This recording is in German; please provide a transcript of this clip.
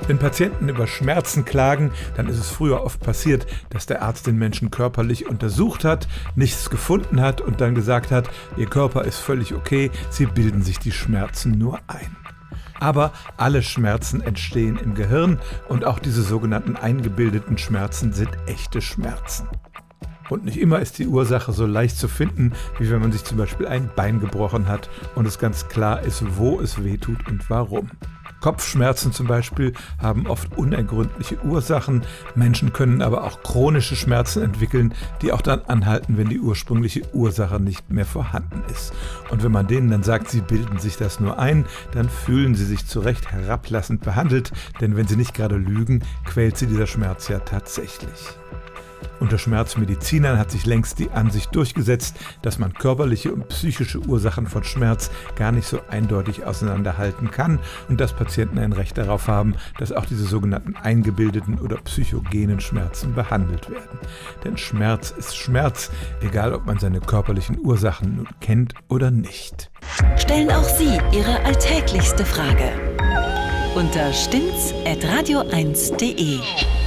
Wenn Patienten über Schmerzen klagen, dann ist es früher oft passiert, dass der Arzt den Menschen körperlich untersucht hat, nichts gefunden hat und dann gesagt hat, ihr Körper ist völlig okay, sie bilden sich die Schmerzen nur ein. Aber alle Schmerzen entstehen im Gehirn und auch diese sogenannten eingebildeten Schmerzen sind echte Schmerzen. Und nicht immer ist die Ursache so leicht zu finden, wie wenn man sich zum Beispiel ein Bein gebrochen hat und es ganz klar ist, wo es weh tut und warum. Kopfschmerzen zum Beispiel haben oft unergründliche Ursachen. Menschen können aber auch chronische Schmerzen entwickeln, die auch dann anhalten, wenn die ursprüngliche Ursache nicht mehr vorhanden ist. Und wenn man denen dann sagt, sie bilden sich das nur ein, dann fühlen sie sich zu Recht herablassend behandelt, denn wenn sie nicht gerade lügen, quält sie dieser Schmerz ja tatsächlich. Unter Schmerzmedizinern hat sich längst die Ansicht durchgesetzt, dass man körperliche und psychische Ursachen von Schmerz gar nicht so eindeutig auseinanderhalten kann und dass Patienten ein Recht darauf haben, dass auch diese sogenannten eingebildeten oder psychogenen Schmerzen behandelt werden. Denn Schmerz ist Schmerz, egal ob man seine körperlichen Ursachen nun kennt oder nicht. Stellen auch Sie Ihre alltäglichste Frage unter stimmtz@radio1.de.